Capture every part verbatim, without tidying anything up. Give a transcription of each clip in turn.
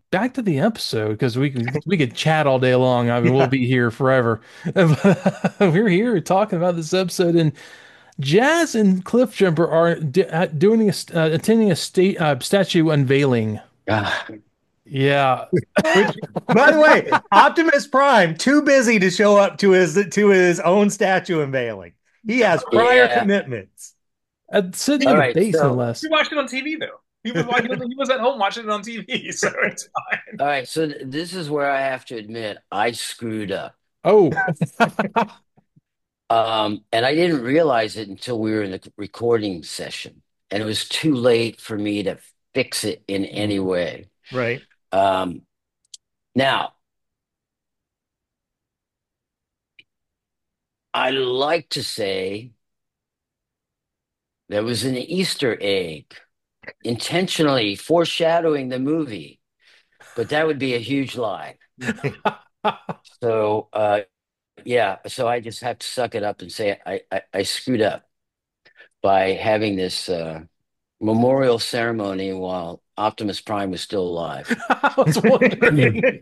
back to the episode because we could we could chat all day long. I mean, we'll Yeah. be here forever. We're here talking about this episode, and Jazz and Cliffjumper are d uh, doing a st- uh, attending a state uh, statue unveiling. Ah, Yeah. Which, by the way, Optimus Prime too busy to show up to his to his own statue unveiling. He has prior yeah. commitments. Uh, sitting All in the right. base, no So, less. We watched it on T V though. He was watching, he was at home watching it on T V, so it's fine. all right. So th- this is where I have to admit I screwed up. Oh, Um, and I didn't realize it until we were in the recording session, and it was too late for me to fix it in any way. Right. Um, now, I like to say there was an Easter egg intentionally foreshadowing the movie, but that would be a huge lie. So, uh, yeah, so I just have to suck it up and say I, I, I screwed up by having this uh, memorial ceremony while Optimus Prime was still alive. I was wondering.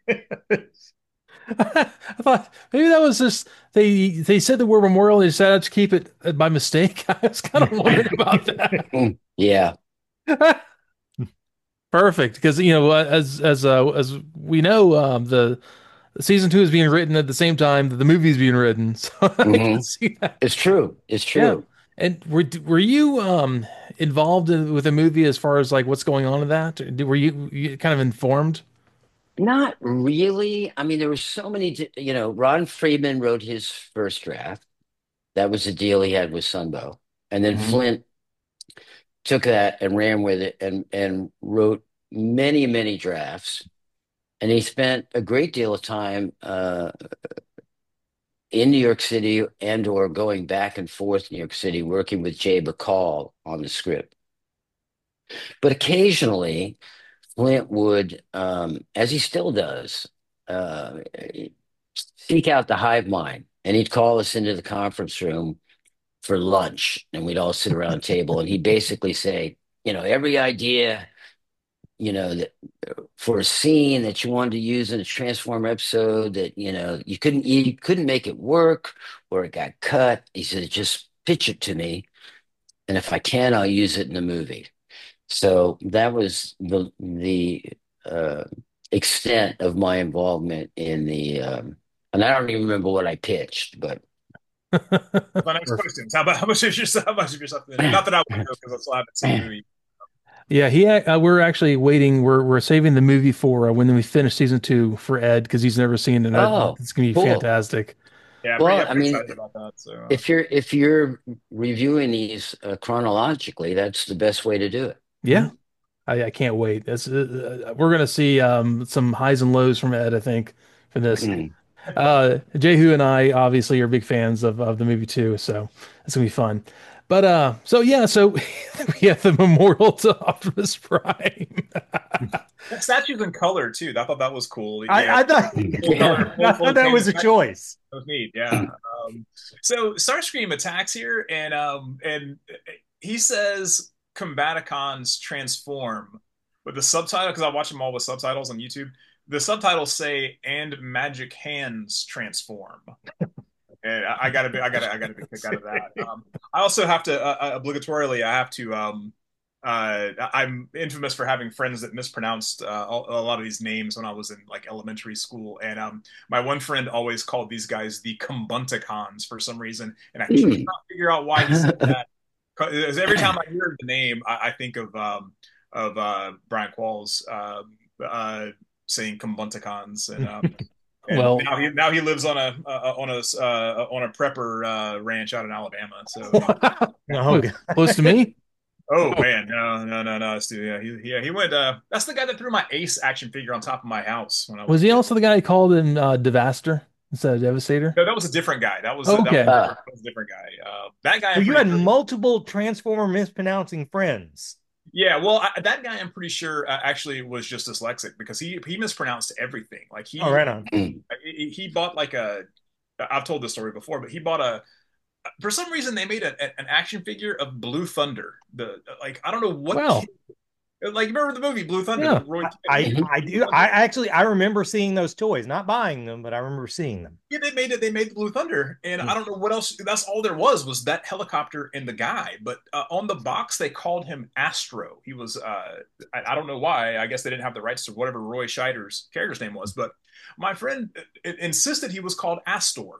I thought maybe that was just they they said the word memorial. They decided to keep it uh, by mistake. I was kind of wondering about Mm, yeah. that. Perfect, because you know, uh, as as uh, as we know, um, the season two is being written at the same time that the movie is being written, so I can Hmm. see that. It's true. It's Yeah. true. And were were you um involved in, with the movie as far as like what's going on in that? Were you, you kind of informed? Not really. I mean, there were so many, di- you know, Ron Friedman wrote his first draft. That was the deal he had with Sunbow. And then Mhm. Flint took that and ran with it and and wrote many, many drafts. And he spent a great deal of time uh, in New York City and or going back and forth New York City working with Jay Bacall on the script. But occasionally, Flint would, um, as he still does, uh, seek out the hive mind, and he'd call us into the conference room for lunch, and we'd all sit around a table, and he'd basically say, you know, every idea, you know, that for a scene that you wanted to use in a Transformer episode that you know you couldn't you couldn't make it work or it got cut. He said, just pitch it to me, and if I can, I'll use it in the movie. So that was the the uh, extent of my involvement in the. Um, and I don't even remember what I pitched, but My next question is how about how much of yourself how much of yourself in it? Not that I would know because I still haven't seen the movie. Yeah, he. Uh, we're actually waiting. We're we're saving the movie for uh, when we finish season two for Ed because he's never seen it. And I- oh, it's gonna be cool. fantastic. Yeah, I'm pretty, Well, I'm I pretty mean, excited about that. So uh, if you're if you're reviewing these uh, chronologically, that's the best way to do it. Yeah, I, I can't wait. That's uh, uh, we're gonna see um some highs and lows from Ed. I think for this. Mm. Uh, Jehu and I obviously are big fans of, of the movie too, so it's gonna be fun. But uh, so yeah, so we have the memorial to Optimus Prime. that statue's in color too. I thought that was cool. I, Yeah, I thought full Yeah. color, I full, full thought that was canvas. a choice. That was neat. Yeah. Um, so Starscream attacks here, and um, and he says Combaticons transform, but the subtitle because I watch them all with subtitles on YouTube. The subtitles say "and magic hands transform." And I, I got a big, I got a, I got a big kick out of that. Um, I also have to uh, uh, obligatorily, I have to. Um, uh, I'm infamous for having friends that mispronounced uh, a, a lot of these names when I was in like elementary school, and um, my one friend always called these guys the Cumbunticons for some reason, and I cannot Mm. figure out why he said that. 'Cause every time I hear the name, I, I think of um, of uh, Brian Qualls um, uh, saying Cumbunticons, and um, and Well, now he now he lives on a uh, on a uh, on a prepper uh, ranch out in Alabama. So, Oh, close to me. oh man, no, no, no, no, Stu, yeah, he yeah he went. Uh, that's the guy that threw my Ace action figure on top of my house when I was Was a he kid. also the guy who called him uh, Devaster instead of Devastator? No, that was a different guy. That was a, that was Okay. a Uh, different, that was a different guy. Uh, that guy, so I'm you pretty had sure. multiple Transformer mispronouncing friends. Yeah, well, I, that guy, I'm pretty sure uh, actually was just dyslexic because he he mispronounced everything. Like Oh, he right on. mm. he, he bought like a. I've told this story before, but he bought a for some reason they made a, an action figure of Blue Thunder. The like I don't know what Wow. kid Like remember the movie Blue Thunder? Yeah. The Roy I Mhm. I do I actually I remember seeing those toys, not buying them, but I remember seeing them. Yeah, they made it. They made the Blue Thunder, and I Yeah. don't know what else. That's all there was was that helicopter and the guy. But uh, on the box, they called him Astro. He was. Uh, I, I don't know why. I guess they didn't have the rights to whatever Roy Scheider's character's name was. But my friend uh, insisted he was called Astor.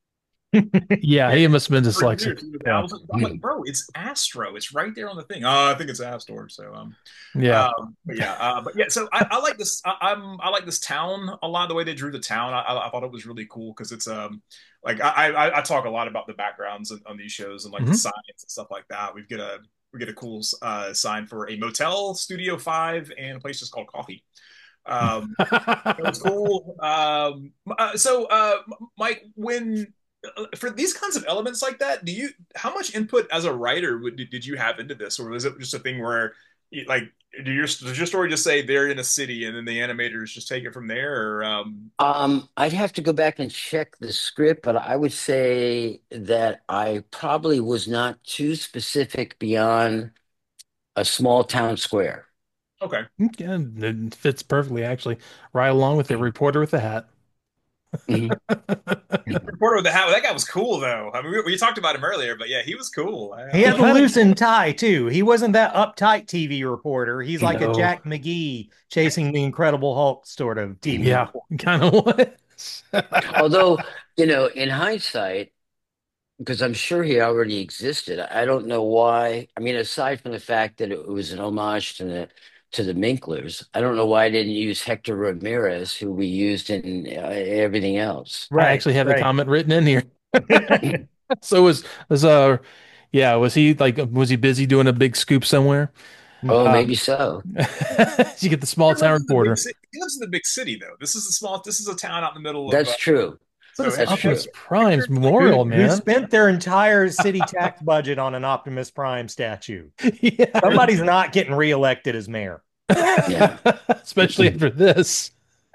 Yeah, he must have been For years, dyslexic. he was- I Yeah. was, I'm like, bro, it's Astro. It's right there on the thing. Oh, I think it's Astor. So um, Yeah. um, but yeah, uh, but yeah. So I, I like this. I, I'm I like this town a lot. The way they drew the town, I, I, I thought it was really cool because it's um like I, I I talk a lot about the backgrounds on, on these shows and like the Mhm. signs and stuff like that. We get a we get a cool uh, sign for a motel, Studio Five, and a place just called Coffee. Um, it was cool. Um, uh, so uh, Mike, when uh, for these kinds of elements like that, do you how much input as a writer would, did you have into this, or was it just a thing where like do your does your story just say they're in a city and then the animators just take it from there, or um, Um, I'd have to go back and check the script, but I would say that I probably was not too specific beyond a small town square. okay, Yeah, it fits perfectly, actually. Right along with the reporter with the hat. Mhm. reporter with the hat. That guy was cool though. I mean, we, we talked about him earlier, but yeah, he was cool. I, He I had He the like, kind of, loosened tie too. He wasn't that uptight T V reporter. He's like a no. Jack McGee chasing the Incredible Hulk sort of T V Yeah, reporter. kind of was. Although, you know, in hindsight, because I'm sure he already existed, I don't know why. I mean, aside from the fact that it was an homage to the to the Minklers, I don't know why I didn't use Hector Ramirez, who we used in uh, everything else. I Right, actually have the right. comment written in here. So was was uh yeah, was he like was he busy doing a big scoop somewhere? Oh, Uh, maybe so. you get the he small town lives in the big reporter. city. He lives in the big city though. This is a small. This is a town out in the middle of. Uh, That's true. But so it's That's Hector, true. Optimus Prime's Who memorial, who man. spent their entire city tax budget on an Optimus Prime statue? Yeah. Somebody's not getting reelected as mayor. Yeah. Especially after this.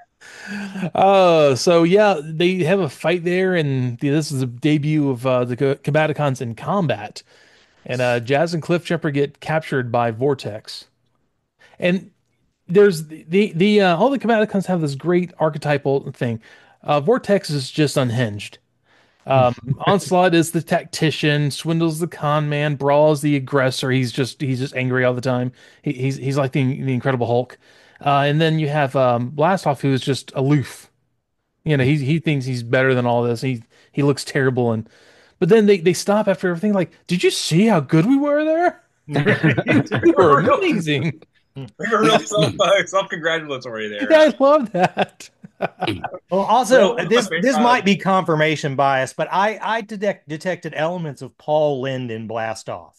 Uh, so yeah, they have a fight there, and the, this is the debut of uh, the Co- Combaticons in combat. And uh, Jazz and Cliffjumper get captured by Vortex. And there's the the, the uh, all the Combaticons have this great archetypal thing. Uh, Vortex is just unhinged. Um, Onslaught is the tactician, Swindle's the con man, Brawl is the aggressor. He's just he's just angry all the time. He, he's he's like the the Incredible Hulk. Uh, and then you have um, Blastoff, who is just aloof. You know, he he thinks he's better than all this. He he looks terrible, and but then they they stop after everything. Like, did you see how good we were there? they We were were real, amazing. they were real self uh, self congratulatory there. Yeah, I love that. Well, also Well, this my this favorite- might be confirmation bias, but I I detect, detected elements of Paul Lynde in Blastoff.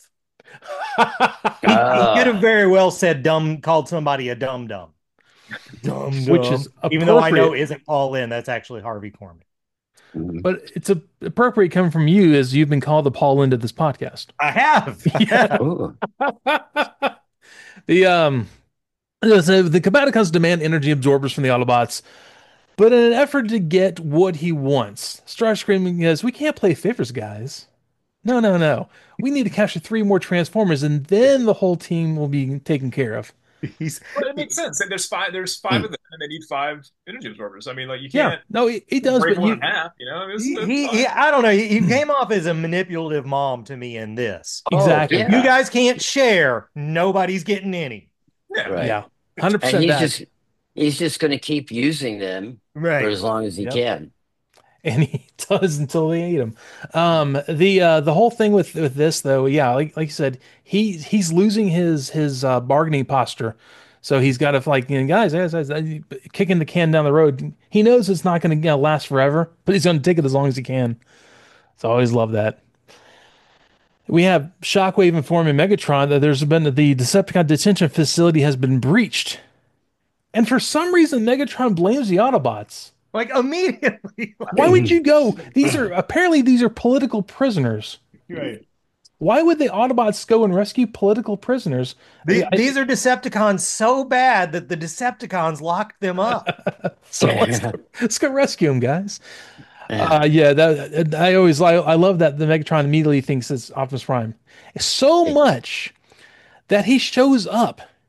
He, he could have Ah, very well said dumb, called somebody a dum dum, dum Which dum. is Even though I know appropriate, isn't Paul Lynde, that's actually Harvey Korman. mhm. but it's a, appropriate coming from you as you've been called the Paul Lynde of this podcast. I have. Yeah. Ooh. The um so the Combaticons demand energy absorbers from the Autobots, but in an effort to get what he wants, Starscream says, "We can't play favors, guys. No, no, no. We need to capture three more Transformers, and then the whole team will be taken care of." He's But it makes sense. There's five. There's five Hmm. of them, and they need five energy absorbers. I mean, like you Yeah, can't no, he, he does, break but one you in half. You know, I mean, it's, he, it's he, fine. he I don't know. He, he came off as a manipulative mom to me in this. Oh, exactly, You yeah. guys can't share. Nobody's getting any. Yeah. Right. yeah, hundred And percent he's that. just he's just going to keep using them for Right. as long as he Yep. can. And he does until they eat him. Um, the uh, the whole thing with with this though, yeah, like like you said, he he's losing his his uh, bargaining posture. So he's got to like, you know, guys, guys, guys, uh, kicking the can down the road. He knows it's not going to, you know, last forever, but he's going to take it as long as he can. So I always love that. We have Shockwave informing Megatron that there's been the Decepticon detention facility has been breached, and for some reason Megatron blames the Autobots. Like immediately. Why would you go? These are apparently these are political prisoners. Right. Why would the Autobots go and rescue political prisoners? The- I- I- these are Decepticons so bad that the Decepticons locked them up. so let's go, let's go rescue them, guys. Yeah. Uh, yeah, that I always I, I love that the Megatron immediately thinks it's Optimus Prime. So much that he shows up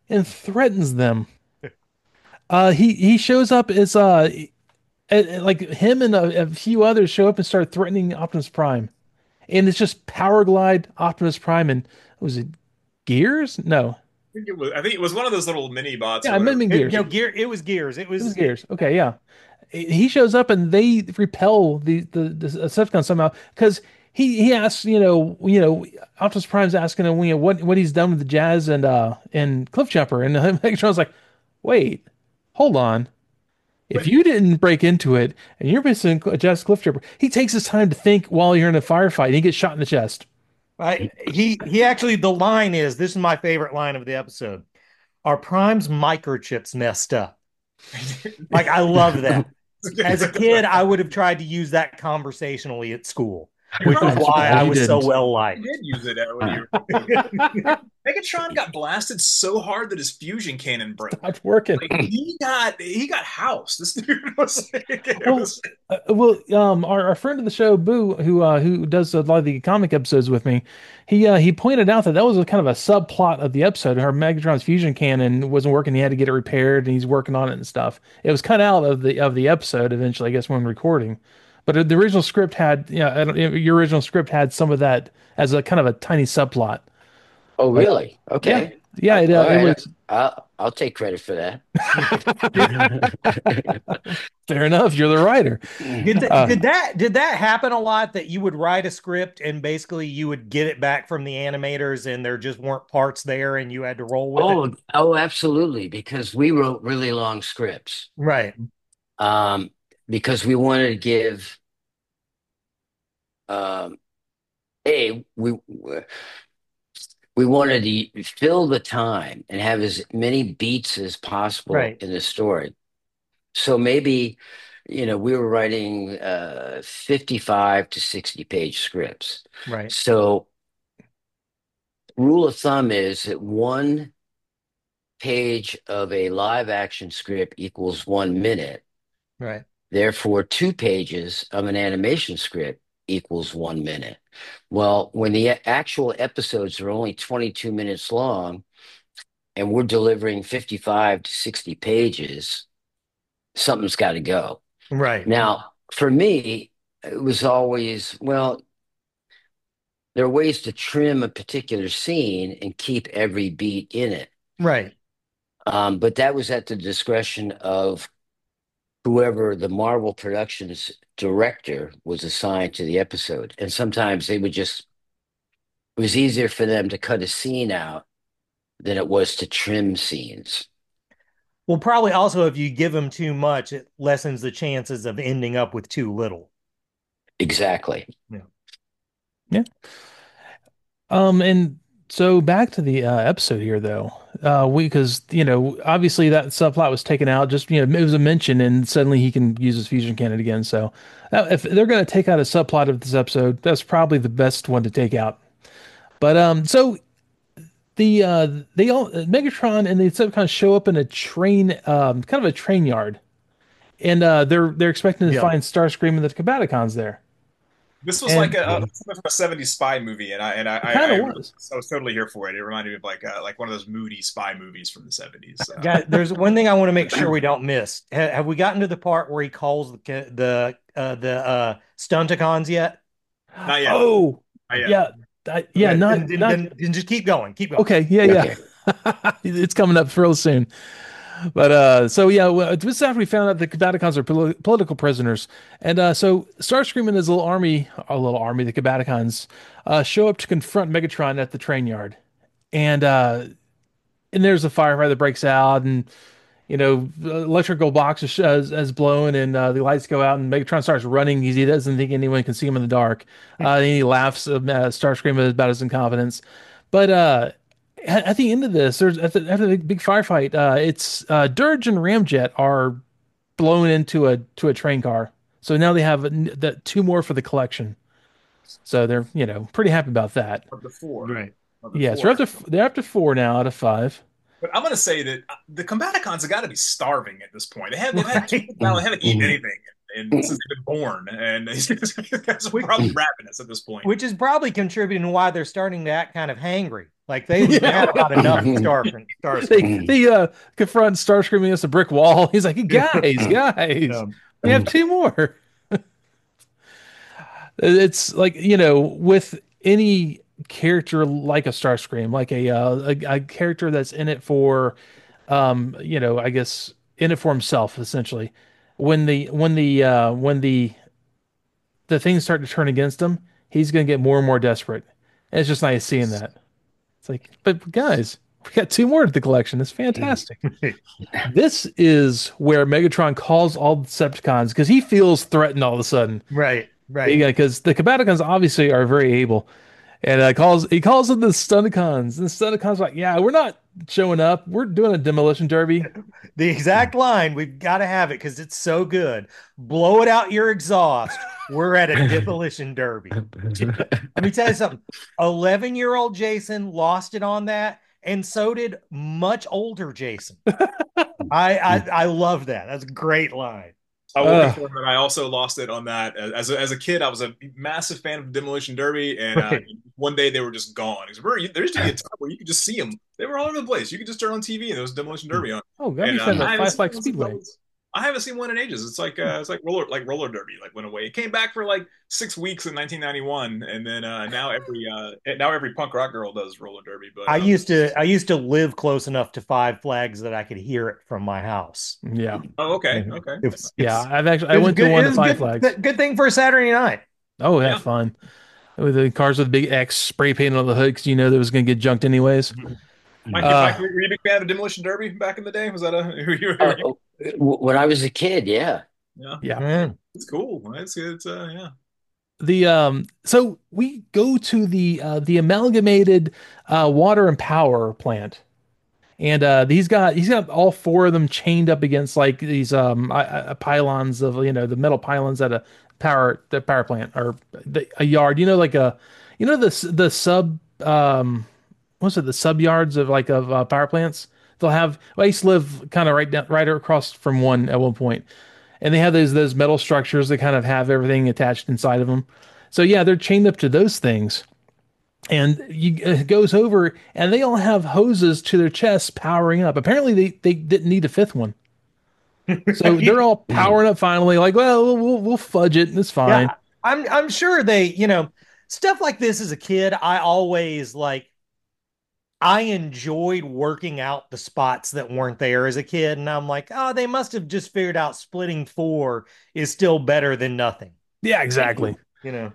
and threatens them. Uh, he he shows up as uh, a- a- like him and a, a few others show up and start threatening Optimus Prime, and it's just Power Glide, Optimus Prime, and was it Gears? No, I think it was, I think it was one of those little mini bots yeah, or I meant whatever. It, Gears. no, gear. It was Gears. It It was was. It, Gears. Okay, yeah. He shows up and they repel the the, the Decepticons somehow because he he asks, you know, you know, Optimus Prime's asking him, you know, what what he's done with the Jazz and uh and Cliffjumper, and Megatron's like, wait, hold on. If But you didn't break into it and you're missing Jazz Cliffjumper, he takes his time to think while you're in a firefight and he gets shot in the chest. I, he he actually the line is this is my favorite line of the episode. Are Prime's microchips messed up? Like I love that. As a kid, I would have tried to use that conversationally at school, You're which is right. I'm why surprised I you was so didn't. well You liked. did use it uh, when you Megatron got blasted so hard that his fusion cannon broke. Not working. Like he got he got housed. This dude was like, it Well, was uh, well, um, our, our friend of the show, Boo, who uh, who does a lot of the comic episodes with me, he uh, he pointed out that that was a kind of a subplot of the episode. Her Megatron's fusion cannon wasn't working; he had to get it repaired, and he's working on it and stuff. It was cut out of the of the episode eventually, I guess, when recording. But the original script had, yeah, I don't- your original script had some of that as a kind of a tiny subplot. Oh, But really? yeah, Okay. yeah, it All uh, it right. was I'll I'll take credit for that. fair enough. You're the writer. Did that, Uh, did that did that happen a lot that you would write a script and basically you would get it back from the animators and there just weren't parts there and you had to roll with it? Oh, oh, absolutely. Because we wrote really long scripts. Right. Um, because we wanted to give um a we we wanted to fill the time and have as many beats as possible Right. in the story. So maybe, you know, we were writing uh fifty-five to sixty page scripts. Right. So rule of thumb is that one page of a live action script equals one minute. Right. Therefore, two pages of an animation script equals one minute. Well, when the actual episodes are only twenty-two minutes long and we're delivering fifty-five to sixty pages, something's got to go. Right. Now, for me, it was always, well, there are ways to trim a particular scene and keep every beat in it. Right. Um, but that was at the discretion of whoever the Marvel Productions director was assigned to the episode. And sometimes they would just, it was easier for them to cut a scene out than it was to trim scenes. Well, probably also if you give them too much, it lessens the chances of ending up with too little. Exactly. Yeah. Yeah. Um, and so back to the uh, episode here, though. Uh, we because you know obviously that subplot was taken out. Just you know it was a mention, and suddenly he can use his fusion cannon again. So uh, if they're going to take out a subplot of this episode, that's probably the best one to take out. But um, so the uh, they all Megatron and the Decepticons show up in a train, um, kind of a train yard, and uh, they're they're expecting to Yeah. find Starscream and the Combaticons there. this was And like a, a something from a seventies spy movie, and I and I it I, kind I, of was. I was totally here for it. It reminded me of like uh, like one of those moody spy movies from the seventies. Uh, Guys, there's one thing I want to make sure we don't miss. Ha- have we gotten to the part where he calls the ca- the uh, the uh, Stunticons yet? Not yet. Oh, Not yet. yeah, I- yeah, Okay, not then, then, not then, then just keep going. Keep going. okay. Yeah, yeah. Okay. It's coming up real soon. But uh, so yeah, well, this is after we found out the Combaticons are pol political prisoners, and uh, so Starscream and his little army, a little army, the Combaticons, uh, show up to confront Megatron at the train yard, and uh, and there's a firefight that breaks out, and you know, the electrical box is, has, has blown, and uh, the lights go out, and Megatron starts running. He, he doesn't think anyone can see him in the dark. Uh, and he laughs uh, Starscream about his incompetence, but uh, at, at the end of this, there's at the, after the big firefight, uh, it's uh, Dirge and Ramjet are blown into a to a train car. So now they have n- the, two more for the collection. So they're you know pretty happy about that. Of the four. Right. Of the Yeah, so four. they're up to they're up to four now out of five. But I'm gonna say that uh, the Combaticons have got to be starving at this point. They have they've had Right. now they haven't eaten anything and since they've been born, and they're probably ravenous at this point. Which is probably contributing to why they're starting to act kind of hangry. Like they they Yeah. had about enough of Star They Starscream. they uh confront Starscream against a brick wall. He's like, guys, guys, Um, we have two more. It's like, you know, with any character like a Starscream, like a, uh, a a character that's in it for, um, you know, I guess in it for himself, essentially. When the when the uh, when the the things start to turn against him, he's gonna get more and more desperate. And it's just nice seeing that. It's like, but guys, we got two more to the collection. It's fantastic. This is where Megatron calls all the Decepticons because he feels threatened all of a sudden. right, right. Yeah, because the Combaticons obviously are very able, and uh, calls he calls them the Stunticons. And the Stunticons are like, yeah, we're not showing up. We're doing a demolition derby. The exact line, we've got to have it because it's so good. Blow it out your exhaust. We're at a demolition derby. Let me tell you something. eleven year old Jason lost it on that, and so did much older Jason. I I, I love that. That's a great line. I will Ugh. confirm that I also lost it on that. As a, as a kid, I was a massive fan of Demolition Derby, and uh, Right. one day they were just gone. 'Cause remember, there used to be a time where you could just see them. They were all over the place. You could just turn on T V and there was Demolition Derby on. Oh, God, we And used uh, to have a I haven't Five seen Flag one since I Speedway. was- I haven't seen one in ages. It's like uh, it's like roller like roller derby like went away. It came back for like six weeks in nineteen ninety-one, and then uh, now every uh, now every punk rock girl does roller derby. But I um, used to I used to live close enough to Five Flags that I could hear it from my house. Yeah, oh, okay, okay, It was, yeah. it's, I've actually it I was went good. to It one of was the Five good. Flags. Good thing for a Saturday night. Oh, yeah, yeah. fun. With the cars with the big X spray painted on the hood because you know that was going to get junked anyways. Mike, Uh, Mike, were you a big fan of Demolition Derby back in the day? Was that a were you, were you, Oh, w- when I was a kid, yeah. yeah? yeah. Mm. It's cool. It's it's uh yeah. The um so we go to the uh the amalgamated uh water and power plant. And uh he's got he's got all four of them chained up against like these um uh, uh, pylons of, you know, the metal pylons at a power the power plant or the, a yard, you know, like a, you know, the s- the sub um what's it, the sub yards of like of uh, power plants. They'll have, well, I used to live kind of right down right across from one at one point, and they have those those metal structures that kind of have everything attached inside of them. So yeah, they're chained up to those things, and you, it goes over, and they all have hoses to their chests powering up. Apparently, they they didn't need a fifth one, so they're all powering up finally. Like, well, we'll we'll, we'll fudge it. It's fine. Yeah, I'm I'm sure they, you know, stuff like this as a kid, I always like I enjoyed working out the spots that weren't there as a kid. And I'm like, oh, they must have just figured out splitting four is still better than nothing, Yeah, exactly. you know.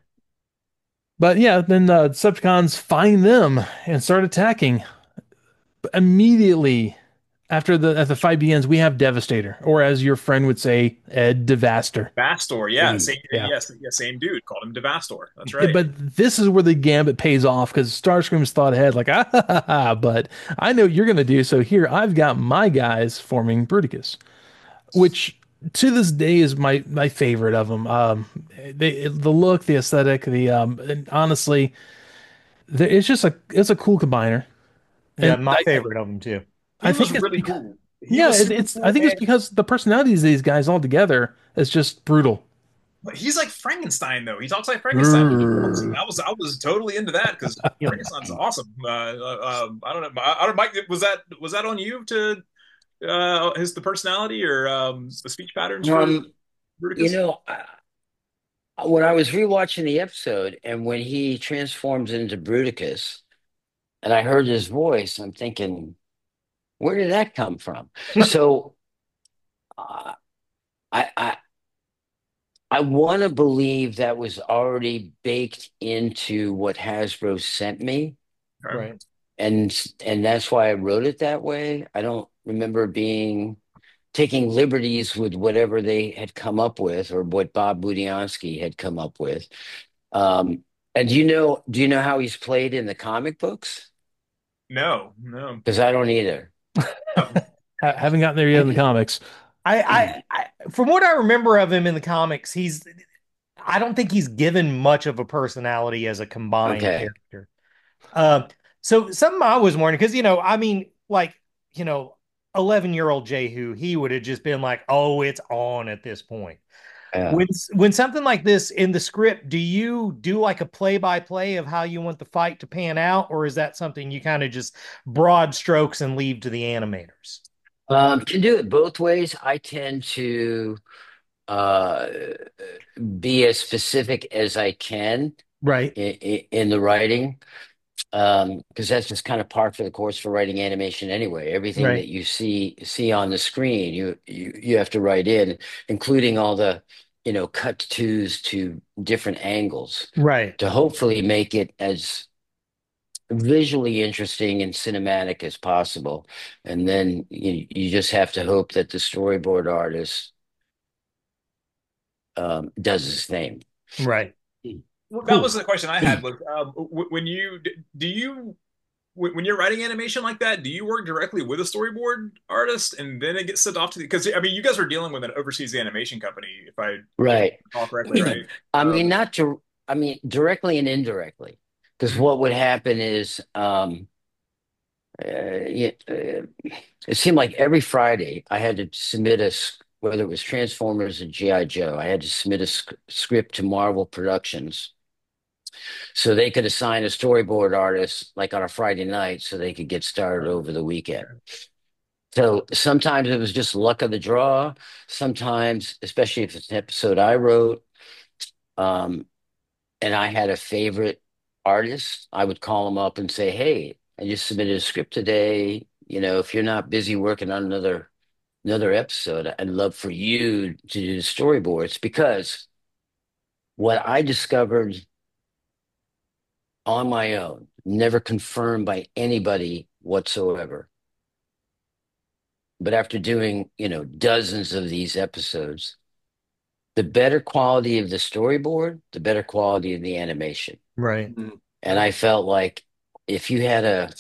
But yeah, then uh, Decepticons find them and start attacking. But immediately after the as the fight begins, we have Devastator, or as your friend would say, Ed Devastor. Devastor, yeah, same, Yeah. yes, yeah, same dude called him Devastor. That's Yeah, right. but this is where the gambit pays off because Starscream's thought ahead, like, ah, ha, ha, ha, but I know what you're going to do. So here, I've got my guys forming Bruticus, which to this day is my my favorite of them. Um, they, the look, the aesthetic, the um, and honestly, the, it's just a it's a cool combiner, Yeah, and my I, favorite of them too. I He was think it's really because, cool. He yeah, was it, super it's I cool, think it's and because the personalities of these guys all together is just brutal. he's like Frankenstein though. He talks like Frankenstein. When he talks, and Grrr. I was I was totally into that because Frankenstein's awesome. Uh, uh, um, I don't know. I, I don't. Mike, was that was that on you to uh, his the personality or um, the speech patterns for Um, you Bruticus? know, I, when I was rewatching the episode and when he transforms into Bruticus and I heard his voice, I'm thinking, where did that come from? So uh, I, I I want to believe that was already baked into what Hasbro sent me, Okay. Right. and and that's why I wrote it that way. I don't remember being taking liberties with whatever they had come up with or what Bob Budiansky had come up with. Um, and do you know do you know how he's played in the comic books? No, no. Because I don't either. Oh, Ha- haven't gotten there yet in the comics. I, I, I, from what I remember of him in the comics, he's, I don't think he's given much of a personality as a combined Okay. character. Um, so something I was wondering, because, you know, I mean, like, you know, eleven year old Jehu, he would have just been like, oh, it's on at this point. Yeah. When when something like this in the script, do you do like a play by play of how you want the fight to pan out, or is that something you kind of just broad strokes and leave to the animators? Um, can do it both ways. I tend to uh, be as specific as I can Right, in, in the writing, um, because that's just kind of par for the course for writing animation anyway. Everything right, that you see see on the screen, you you you have to write in, including all the, you know, cut tos to different angles right, to hopefully make it as visually interesting and cinematic as possible. And then you, you just have to hope that the storyboard artist um, does his thing. right. Well, that Cool. was the question I had. Was um, w when you do you when you're writing animation like that, do you work directly with a storyboard artist and then it gets sent off to the? Because I mean, you guys are dealing with an overseas animation company, if I if Right. I recall correctly, right? I mean, Um, not to, I mean, directly and indirectly. Because mhm. what would happen is, um, uh, yeah, uh, it seemed like every Friday I had to submit a, s- whether it was Transformers or G I. Joe, I had to submit a sc- script to Marvel Productions so they could assign a storyboard artist like on a Friday night so they could get started over the weekend. So sometimes it was just luck of the draw. Sometimes, especially if it's an episode I wrote, um, and I had a favorite artist, I would call them up and say, "Hey, I just submitted a script today. You know, if you're not busy working on another another episode, I'd love for you to do the storyboards." Because what I discovered on my own, never confirmed by anybody whatsoever, but after doing, you know, dozens of these episodes, the better quality of the storyboard, the better quality of the animation. Right. Mhm. And I felt like if you had a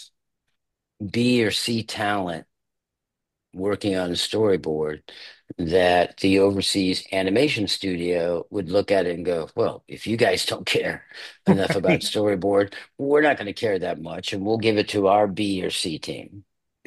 B or C talent working on a storyboard, that the overseas animation studio would look at it and go, well, if you guys don't care enough about Right. storyboard, we're not going to care that much, and we'll give it to our B or C team.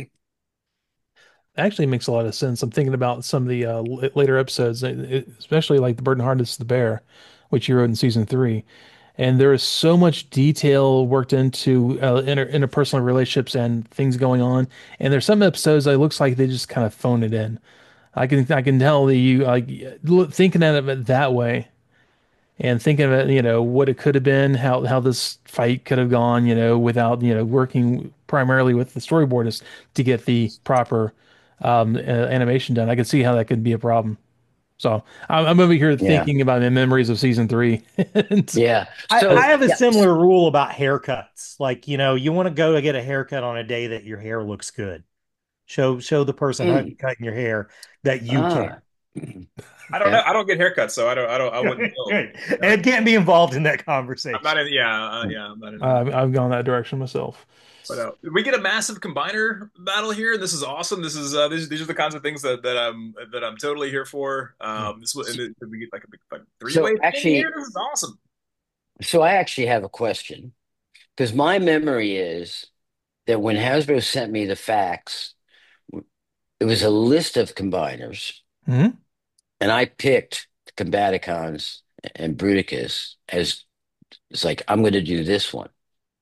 Actually makes a lot of sense. I'm thinking about some of the uh, l- later episodes, uh, it- especially like the Bird and Harness the Bear, which you wrote in season three. And there is so much detail worked into uh, inter interpersonal relationships and things going on. And there's some episodes that it looks like they just kind of phone it in. I can I can tell that you like l- thinking of it that way and thinking of it, you know, what it could have been, how how this fight could have gone, you know, without, you know, working primarily with the storyboardist to get the proper um, uh, animation done. I could see how that could be a problem. So I'm, I'm over here Yeah. thinking about my memories of season three. And, Yeah. I, I So, have a yeah. similar rule about haircuts. Like, you know, you want to go to get a haircut on a day that your hair looks good. Show show the person how Mm, you're cutting your hair that you care. ah. Mm, I don't know. okay. I don't get haircuts, so I don't. I don't. I wouldn't Good. know. Good. You know? Ed can't be involved in that I'm not conversation. in. Yeah, uh, yeah. I'm not in that. uh, I've gone that direction myself. But uh, we get a massive combiner battle here, and this is awesome. This is uh, these these are the kinds of things that that I'm that I'm totally here for. Um, this was and it, we get like a big like three So way thing here. actually, This is awesome. so I actually have a question because my memory is that when Hasbro sent me the facts, it was a list of combiners, Hmm. and I picked Combaticons and Bruticus as it's like I'm going to do this one.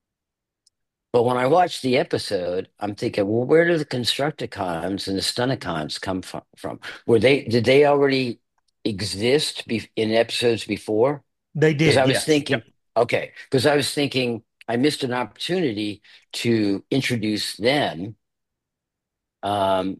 But when I watched the episode, I'm thinking, well, where do the Constructicons and the Stunticons come from? from? Were they did they already exist be, in episodes before? They Because did, I was yes. thinking, Yep. okay, because I was thinking I missed an opportunity to introduce them, um,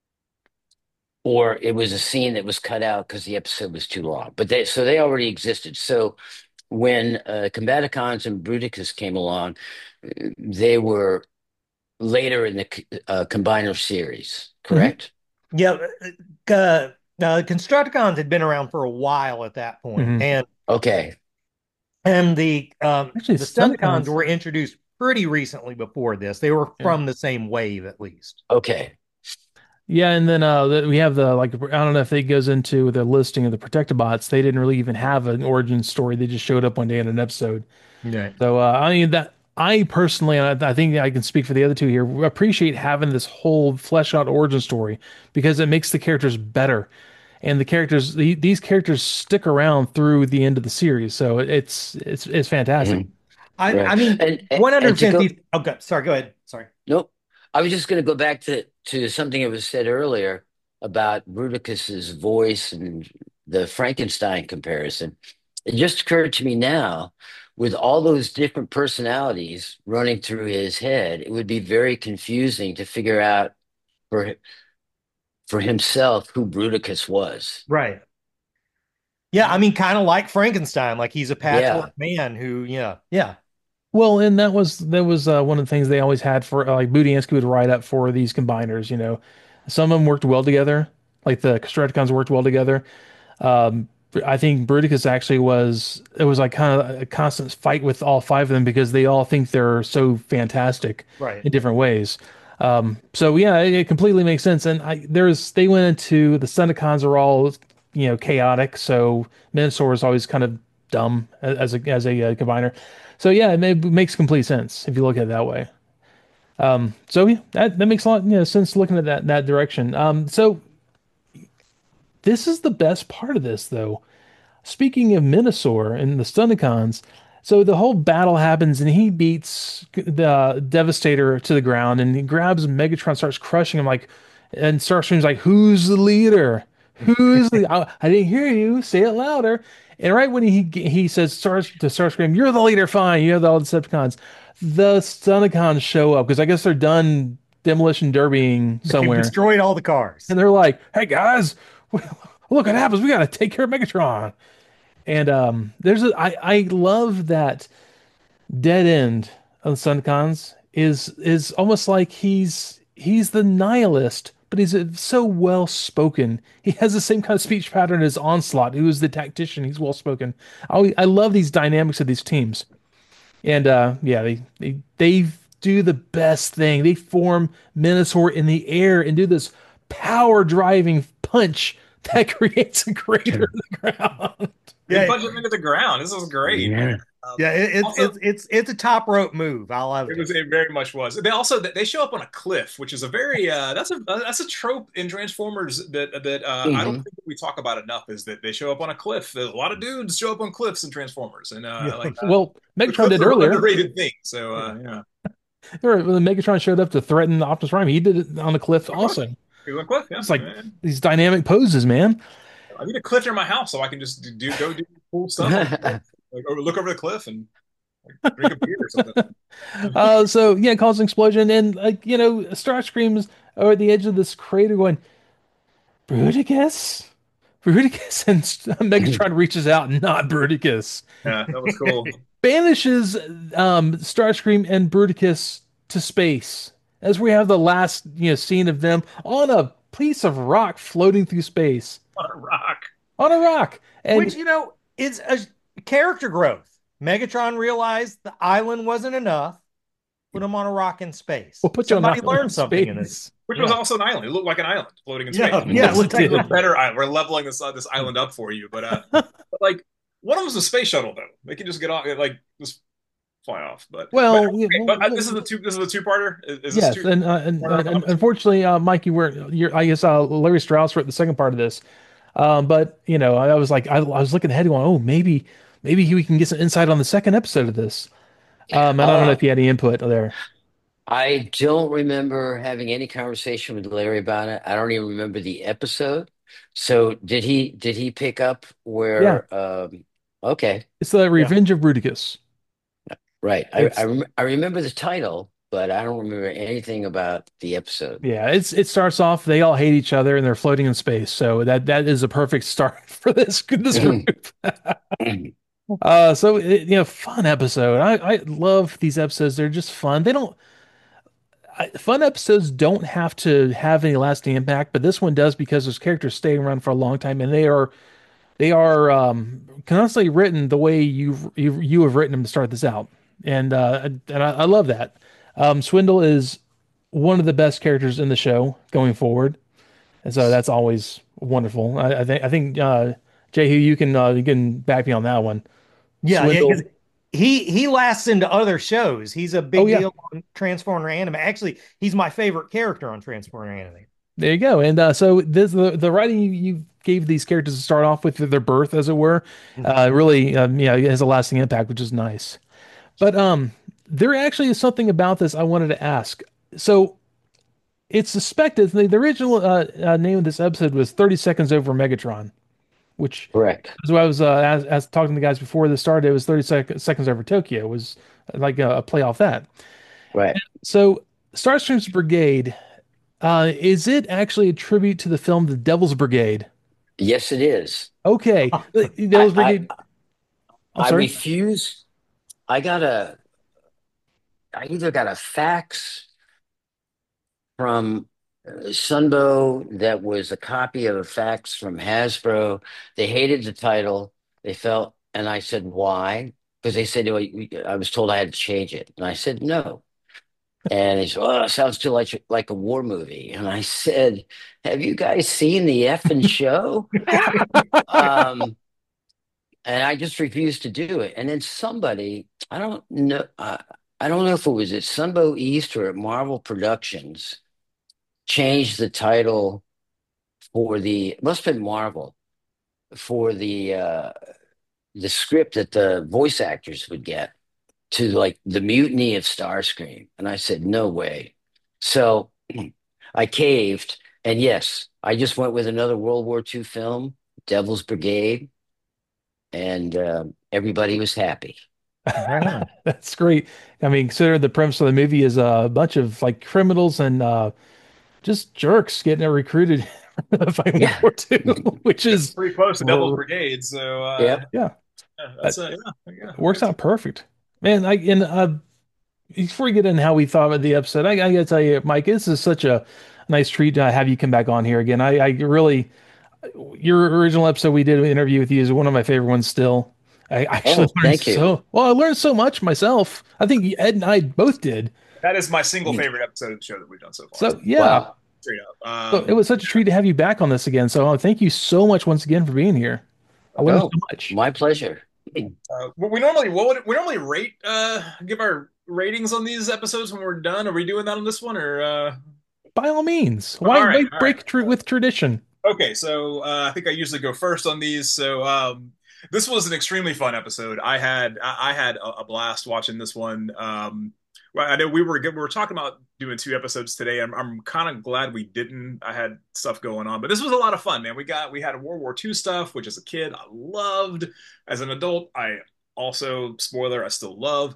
or it was a scene that was cut out because the episode was too long. But they so they already existed. So when uh, Combaticons and Bruticus came along, uh, they were later in the uh, Combiner series, Hmm. correct? Yeah. Uh, uh, Constructicons had been around for a while at that point, Hmm. and Okay. and the um, Actually, the Stunticons Stunticons. were introduced pretty recently before this. They were Yeah. from the same wave, at least. Okay. Yeah, and then uh, the, we have the like I don't know if it goes into the listing of the Protectobots. They didn't really even have an origin story. They just showed up one day in an episode. Right. So uh, I mean that I personally, and I, I think I can speak for the other two here, appreciate having this whole flesh out origin story because it makes the characters better. and the characters the, these characters stick around through the end of the series, so it's it's it's fantastic. Mhm. I I Right. mean And and to go, one hundred fifty. Oh, good. Sorry. Go ahead. Sorry. nope. I was just going to go back to to something that was said earlier about Bruticus's voice and the Frankenstein comparison. It just occurred to me now, with all those different personalities running through his head, it would be very confusing to figure out for for himself who Bruticus was. Right. Yeah. I mean, kind of like Frankenstein. Like he's a patchwork Yeah. man who. Yeah. Yeah. Well, and that was that was uh, one of the things they always had for uh, like Budiansky would write up for these combiners. You know, some of them worked well together, like the Constructicons worked well together. Um, I think Bruticus actually was it was like kind of a constant fight with all five of them because they all think they're so fantastic Right. in different ways. Um, so yeah, it, it completely makes sense. And I there's they went into the Stunticons are all you know chaotic, so Minosaur is always kind of dumb as a as a uh, combiner. So yeah, it, ma- it makes complete sense if you look at it that way. Um, so yeah, that that makes a lot you know, sense looking at that that direction. Um, so this is the best part of this though. Speaking of Minosaur and the Stunticons, so the whole battle happens and he beats the Devastator to the ground and he grabs Megatron, starts crushing him like, and Starscream's like, "Who's the leader? Who's the? I, I didn't hear you. Say it louder." And right when he he says Stars to Starscream, "You're the leader. Fine. You have all the Decepticons." The Stunticons show up because I guess they're done demolition derbying They've somewhere, destroyed all the cars. and they're like, "Hey guys, look what happens. We got to take care of Megatron." And um, there's a I I love that dead end of Suncons is is almost like he's he's the nihilist, but he's uh, so well spoken. He has the same kind of speech pattern as Onslaught, who is the tactician. He's well spoken. I I love these dynamics of these teams, and uh, yeah, they they they do the best thing. They form Minosaur in the air and do this power driving punch that creates a crater in the ground. They Yeah. punched him into the ground. This was great. Yeah. Um, Yeah. It, it's also, it's it's it's a top rope move. I love it it. was it very much was. They also they show up on a cliff, which is a very uh, that's a that's a trope in Transformers that that uh, I don't Hmm. think that we talk about enough. Is that they show up on a cliff. There's a lot of dudes show up on cliffs in Transformers, and uh, Yeah. like uh, Well, the Megatron cliffs did are an earlier. underrated thing. So uh, yeah, Or when Megatron showed up to threaten Optimus Prime, he did it on the cliff of course, also. he's on a cliff. Yeah, It's like man. these dynamic poses, man. I need a cliff near my house so I can just do go do cool stuff on the cliff, like over, look over the cliff and like, drink a beer or something. Uh, so yeah, cause an explosion, and like you know, Starscream's are at the edge of this crater going, Bruticus, Bruticus, and Megatron reaches out, not Bruticus, Yeah, that was cool. banishes um Starscream and Bruticus to space. As we have the last you know scene of them on a piece of rock floating through space On a rock. on a rock, Which and you know is a character growth. Megatron realized the island wasn't enough. Put him on a rock in space. we'll put you on Somebody an island in learned something in this. space. Which Yeah. was also an island. It looked like an island floating in space. Yeah, yeah, Yes, it look like- did. A better island. We're leveling this uh, this island up for you, but uh, but like one of them's a space shuttle though. They can just get off, like just fly off. But Well, but, yeah, okay, well, but uh, this is the two. This is the two parter. Is, is this yes, two? and, uh, and, One and, of and them? unfortunately, uh, Mike, you weren't. You're, I guess uh, Larry Strauss wrote the second part of this. Um, but you know, I, I was like, I, I was looking ahead, going, oh, maybe, maybe he, we can get some insight on the second episode of this. Um, and I don't know Uh, if you had any input there. I don't remember having any conversation with Larry about it. I don't even remember the episode. So did he did he pick up Yeah, where um okay, it's the Yeah. Revenge of Bruticus. right. I It's I, rem I remember the title, but I don't remember anything about the episode. yeah, it's it starts off they all hate each other and they're floating in space. So that that is a perfect start for this this group. Uh, so it, you know, fun episode. I I love these episodes. They're just fun. They don't I, fun episodes don't have to have any lasting impact, but this one does because those characters stay around for a long time and they are they are um, constantly written the way you you you have written them to start this out, and uh, and I, I love that. Um, Swindle is one of the best characters in the show going forward, and so that's always wonderful. I, I think I think uh, Jehu, you can uh, you can back me on that one. Yeah, yeah, Swindle. because he he lasts into other shows. He's a Oh big yeah. deal on Transformer Anime. Actually, he's my favorite character on Transformer Anime. There you go. And uh, so this the the writing you, you gave these characters to start off with their birth, as it were, uh, really um, you know has a lasting impact, which is nice. But um, there actually is something about this I wanted to ask. So it's suspected the, the original uh, uh, name of this episode was thirty Seconds Over Megatron, which Correct. is what I was uh, as, as talking to the guys before this started. It was thirty sec Seconds Over Tokyo. It was like a, a play off that. Right. So Starscream's Brigade, uh, is it actually a tribute to the film The Devil's Brigade? Yes, it is. Okay, the I, Devil's I, Brigade. I'm I sorry. refuse. I got a, I either got a fax from uh, Sunbow that was a copy of a fax from Hasbro. They hated the title. They felt, and I said, why? Because they said, "Oh, we- I was told I had to change it. And I said, no. And they said, oh, it sounds too like, like a war movie. And I said, have you guys seen the effing show? Um, and I just refused to do it. And then somebody, I don't know, uh, I don't know if it was at Sunbow East or at Marvel Productions, changed the title for the, it must have been Marvel, for the uh, the script that the voice actors would get to like the Mutiny of Starscream. And I said, no way. So I caved. And yes, I just went with another World War two film, Devil's Brigade, and uh, everybody was happy. Right on. That's great. I mean, consider the premise of the movie is a bunch of like criminals and uh, just jerks getting recruited to fight World Yeah. War two, which It's is, pretty close to Devil's r- Brigade, so uh, Yep. yeah, yeah, that that's a yeah, yeah. works out perfect. Man, I and uh, before we get in how we thought about the episode, I, I gotta tell you, Mike, this is such a nice treat to have you come back on here again. I, I really, your original episode we did an interview with you is one of my favorite ones still. I actually Oh, learned thank you. so well. I learned so much myself. I think Ed and I both did. That is my single favorite episode of the show that we've done so far. So yeah, Wow. Straight up. so it Um, was such a treat to have you back on this again. So uh, thank you so much once again for being here. I learned Oh, so much. my pleasure. uh, we normally what would we normally rate uh give our ratings on these episodes when we're done. Are we doing that on this one or uh By all means, why all right, why all right. break tr with tradition? Okay, so uh, I think I usually go first on these. So um, this was an extremely fun episode. I had I I had a, a blast watching this one. Um, well, I know we were we were talking about doing two episodes today. I'm I'm kind of glad we didn't. I had stuff going on, but this was a lot of fun, man. We got we had World War two stuff, which as a kid I loved. As an adult, I also spoiler I still love.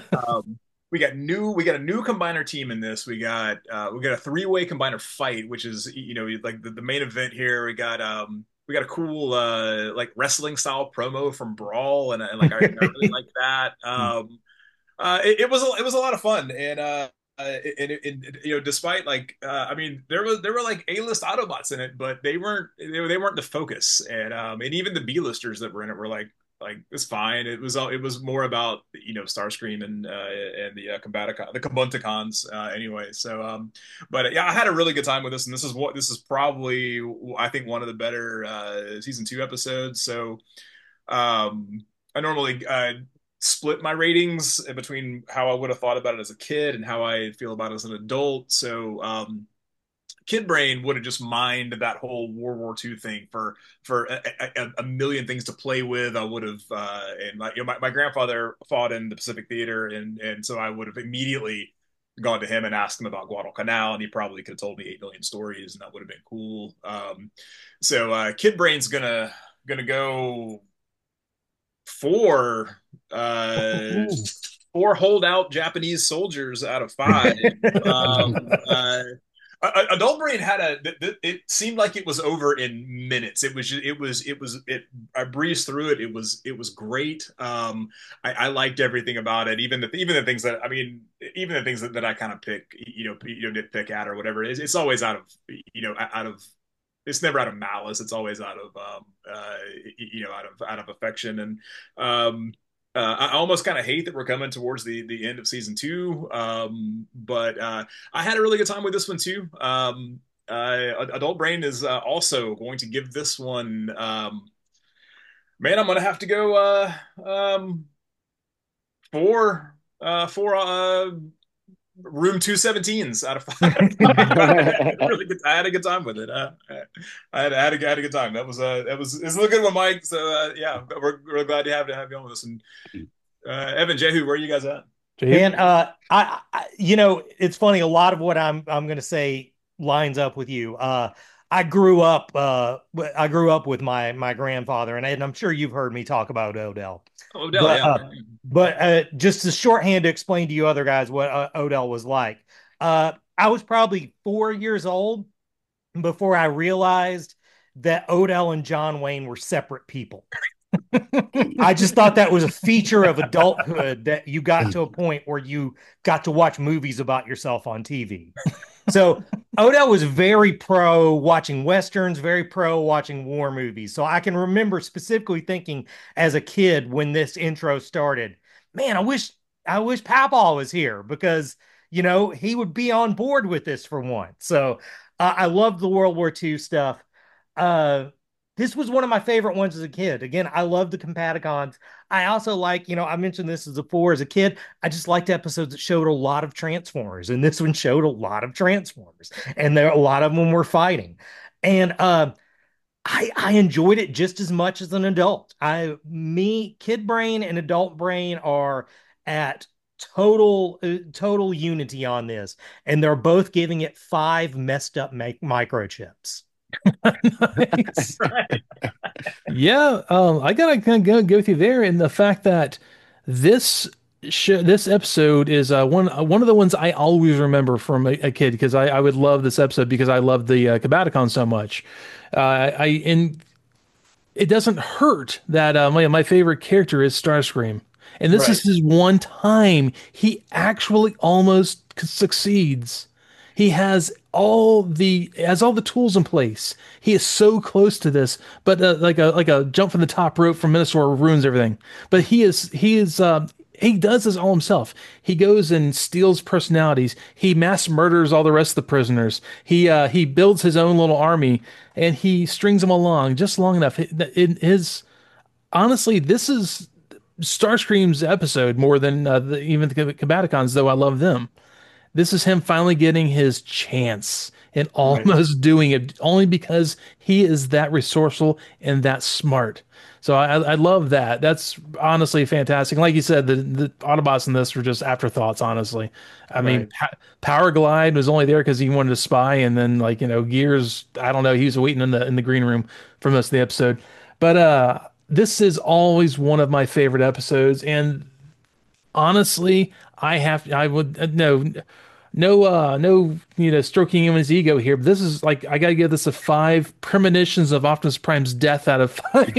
Um, we got new we got a new combiner team in this. We got uh we got a three-way combiner fight, which is you know like the, the main event here. We got um we got a cool uh like wrestling style promo from Brawl and, and like I, I really like that. Um uh it, it was a, it was a lot of fun and uh uh, and, and, and you know, despite like, uh, I mean, there was there were like A-list Autobots in it, but they weren't they, they weren't the focus, and um, and even the B-listers that were in it were like like it's fine. It was all it was more about you know Starscream and uh, and the uh, Combaticon, the Kabunticons uh, anyway. So, um, but uh, yeah, I had a really good time with this, and this is what this is probably I think one of the better uh, season two episodes. So, um, I normally uh, split my ratings between how I would have thought about it as a kid and how I feel about it as an adult. So, um, kid brain would have just mined that whole World War two thing for for a, a, a million things to play with. I would have, uh, and my, you know, my, my grandfather fought in the Pacific Theater, and and so I would have immediately gone to him and asked him about Guadalcanal, and he probably could have told me eight million stories, and that would have been cool. Um, so uh, kid brain's gonna gonna go four uh, Ooh. four holdout Japanese soldiers out of five. Um, uh, Adult Brain had a. It seemed like it was over in minutes. It was. It was. It was. It. I breezed through it. It was. It was great. Um, I, I liked everything about it. Even the even the things that I mean, even the things that, that I kind of pick, you know, you know, nitpick at or whatever it is. It's always out of you know out of. It's never out of malice. It's always out of um, uh, you know out of out of affection and um, uh, I almost kind of hate that we're coming towards the the end of season two, um, but uh, I had a really good time with this one too. Um, uh, Adult Brain is uh, also going to give this one. Um, man, I'm gonna have to go uh, um, four, uh, four, uh, room two seventeens out of five. I, had a really good, I had a good time with it. Uh, I, had, I, had a, I had a good time. That was uh, that was it's a good one, Mike. So uh, yeah, we're, we're glad to have to have you on with us. And uh, Evan, Jehu, where are you guys at? And uh, I, I, you know, it's funny. A lot of what I'm I'm going to say lines up with you. Uh, I grew up. Uh, I grew up with my my grandfather, and, and I'm sure you've heard me talk about Odell. Odell, But yeah. uh, but uh, just a shorthand to explain to you other guys what uh, Odell was like. Uh, I was probably four years old before I realized that Odell and John Wayne were separate people. I just thought that was a feature of adulthood that you got to a point where you got to watch movies about yourself on T V. So Odell was very pro watching Westerns, very pro watching war movies. So I can remember specifically thinking as a kid when this intro started, man, I wish I wish Papa was here because, you know, he would be on board with this for once. So uh, I love the World War Two stuff. Uh, this was one of my favorite ones as a kid. Again, I love the Combaticons. I also like, you know, I mentioned this as a four as a kid. I just liked episodes that showed a lot of Transformers, and this one showed a lot of Transformers, and there a lot of them were fighting, and uh, I I enjoyed it just as much as an adult. I me kid brain and adult brain are at total uh, total unity on this, and they're both giving it five messed up mi- microchips. Nice. Yeah, um, I gotta kind of go, go with you there in the fact that this sh this episode is uh, one uh, one of the ones I always remember from a, a kid because I, I would love this episode because I love the uh, Combaticon so much. Uh, I and it doesn't hurt that uh, my my favorite character is Starscream, and this Right. is his one time he actually almost c- succeeds. He has all the has all the tools in place. He is so close to this, but uh, like a like a jump from the top rope from Minotaur ruins everything. But he is he is uh, he does this all himself. He goes and steals personalities. He mass murders all the rest of the prisoners. He uh, he builds his own little army and he strings them along just long enough. In his honestly, this is Starscream's episode more than uh, the, even the Combaticons, though I love them. This is him finally getting his chance and Right. almost doing it only because he is that resourceful and that smart. So I, I love that. That's honestly fantastic. Like you said, the, the Autobots in this were just afterthoughts, honestly. I mean, Right. pa Power Glide was only there because he wanted to spy, and then like, you know, Gears, I don't know, he was waiting in the in the green room for most of the episode. But uh this is always one of my favorite episodes, and honestly, I have I would uh, no no uh no you know stroking him in his ego here, but this is like I gotta give this a five premonitions of Optimus Prime's death out of five.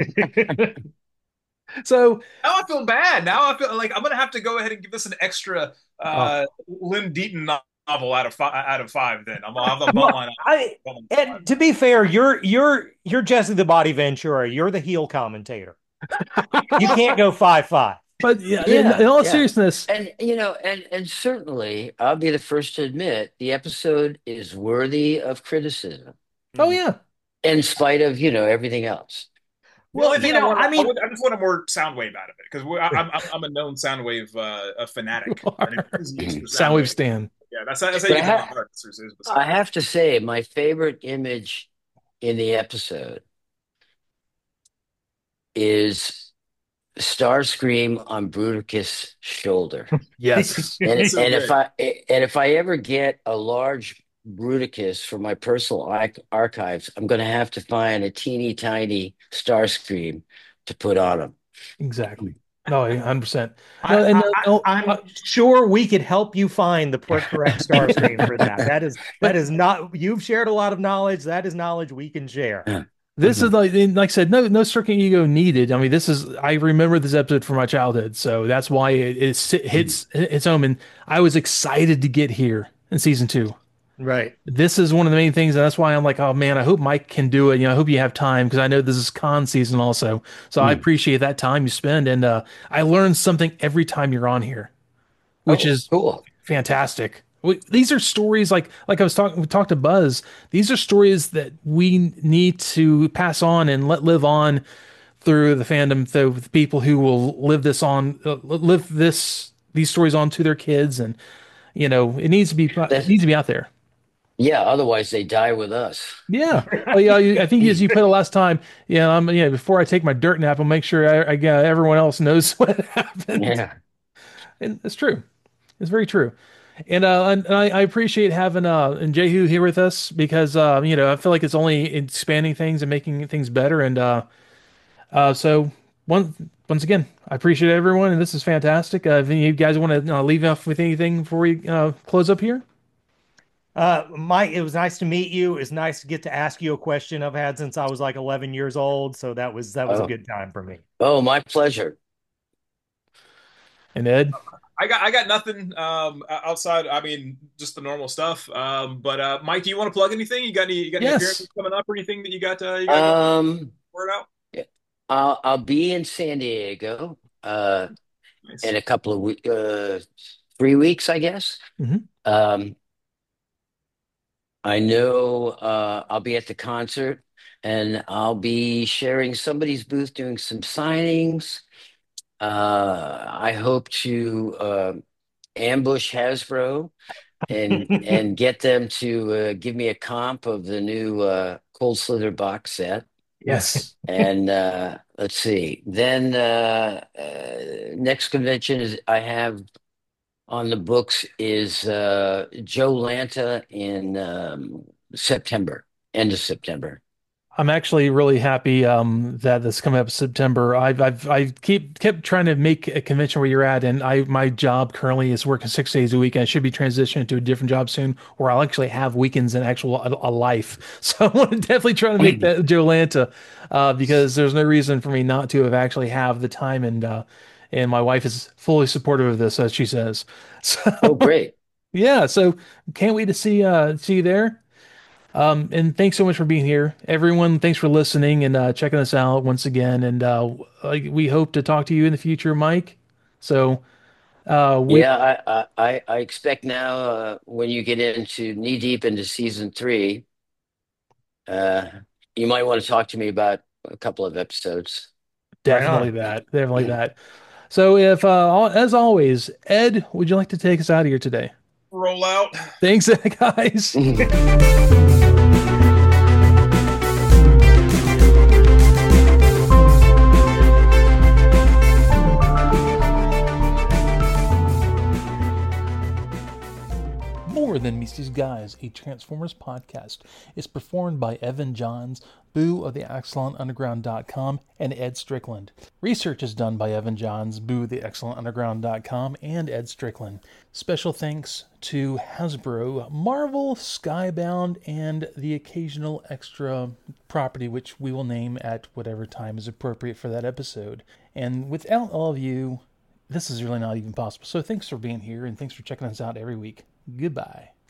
So Now I feel bad. Now I feel like I'm gonna have to go ahead and give this an extra uh, uh, Lynn Deaton no- novel out of five. Out of five, then I'm gonna have the bump Well, line. I and to be fair, you're you're you're Jesse the Body Ventura. You're the heel commentator. You can't go five five. but yeah, in, in Yeah, all yeah. seriousness, And you know, and and certainly I'll be the first to admit the episode is worthy of criticism oh yeah, in spite of, you know, everything else. The only Well, thing you I know, want, I I, mean, would, I just want a more sound wave out of it because I'm, I'm I'm a known sound wave uh, a fanatic. And it is used for sound Soundwave wave. Stan. Yeah, that's that's how But you I, get to my ha heart. Is, is with I sound wave. have to say, my favorite image in the episode is Starscream on Bruticus' shoulder. Yes. And It's so and if good. I and if I ever get a large Bruticus for my personal ar- archives, I'm going to have to find a teeny tiny Starscream to put on him. Exactly. No, one hundred percent. No, I, and I, uh, I- oh, I'm uh, sure we could help you find the per- correct star stream for that. That is that but is not. You've shared a lot of knowledge. That is knowledge we can share. this is like, like I said, no, no circuit ego needed. I mean, this is, I remember this episode from my childhood, so that's why it, it hits its home. And I was excited to get here in season two. Right. This is one of the main things, and that's why I'm like, oh man, I hope Mike can do it. You know, I hope you have time because I know this is con season also. So I appreciate that time you spend, and uh, I learn something every time you're on here, which Oh, is cool. fantastic. We, these are stories like like I was talking we talked to Buzz. These are stories that we need to pass on and let live on through the fandom, through the people who will live this on, uh, live this these stories on to their kids, and You know, it needs to be it That, needs to be out there. yeah, otherwise they die with us. Yeah. Well, yeah, you- I think as you put it last time, yeah, I'm, yeah, before I take my dirt nap, I'll make sure I, I, yeah, everyone else knows what happened. Yeah. And it's true. It's very true. And uh, and I, I appreciate having uh and Jehu here with us because uh, you know, I feel like it's only expanding things and making things better. And uh, uh, so one once again, I appreciate everyone, and this is fantastic. Uh, if any of you guys want to uh, leave off with anything before we uh, close up here? Uh, Mike, it was nice to meet you. It's nice to get to ask you a question I've had since I was like eleven years old. So that was that was a Oh, good time for me. oh, my pleasure. And Ed, I got I got nothing um outside. I mean, just the normal stuff. Um, but uh, Mike, do you want to plug anything? You got any you got any yes. appearances coming up or anything that you got uh, you got going? Um, Word out. yeah, I'll I'll be in San Diego uh in Nice. a couple of weeks, uh, three weeks, I guess. Hmm. Um, I know uh I'll be at the concert and I'll be sharing somebody's booth doing some signings. Uh, I hope to uh, ambush Hasbro and and get them to uh, give me a comp of the new uh, Cold Slither box set. Yes. And uh, let's see. Then uh, uh, next convention is I have on the books is uh, Joe Lanta in um, September, end of September. I'm actually really happy um, that this coming up September. I've I've I keep kept trying to make a convention where you're at, and I my job currently is working six days a week, and I should be transitioning to a different job soon, where I'll actually have weekends and actual a, a life. So I want to definitely try to make that Jolanta, uh, because there's no reason for me not to have actually have the time, and uh, and my wife is fully supportive of this, as she says. Oh, So great. yeah, so can't wait to see uh see you there. Um, and thanks so much for being here, everyone. Thanks for listening and uh, checking us out once again. And uh, like, we hope to talk to you in the future, Mike. So uh, we Yeah, I, I, I I expect now uh, when you get into knee deep into season three, uh, you might want to talk to me about a couple of episodes. Right definitely on. that, definitely that. So if, uh, as always, Ed, would you like to take us out of here today? Roll out. Thanks, guys. More Than Misty's Guys, a Transformers podcast, is performed by Evan Johns, Boo of the Excellent Underground dot com, and Ed Strickland. Research is done by Evan Johns, Boo of the Excellent Underground dot com, and Ed Strickland. Special thanks to Hasbro, Marvel, Skybound, and the occasional extra property, which we will name at whatever time is appropriate for that episode. And without all of you, this is really not even possible. So thanks for being here, and thanks for checking us out every week. Goodbye.